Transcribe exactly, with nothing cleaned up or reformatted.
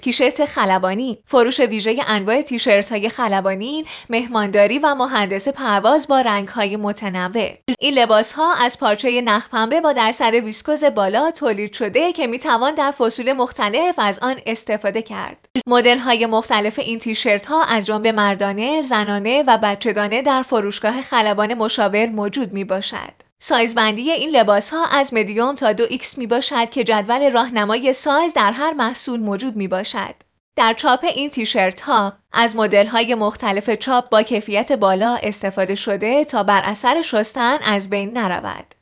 تیشرت خلبانی، فروش ویژه انواع تیشرت‌های خلبانی، مهمانداری و مهندس پرواز با رنگ‌های متنوع. این لباس‌ها از پارچه نخ‌پنبه با درصد ویسکوز بالا تولید شده که می‌توان در فصول مختلف از آن استفاده کرد. مدل‌های مختلف این تیشرت‌ها از جمله مردانه، زنانه و بچگانه در فروشگاه خلبان مشاور موجود میباشد. سایز بندی این لباس‌ها از مدیوم تا دو ایکس می باشد که جدول راهنمای سایز در هر محصول موجود می باشد. در چاپ این تیشرت‌ها از مدل‌های مختلف چاپ با کیفیت بالا استفاده شده تا بر اثر شستن از بین نرود.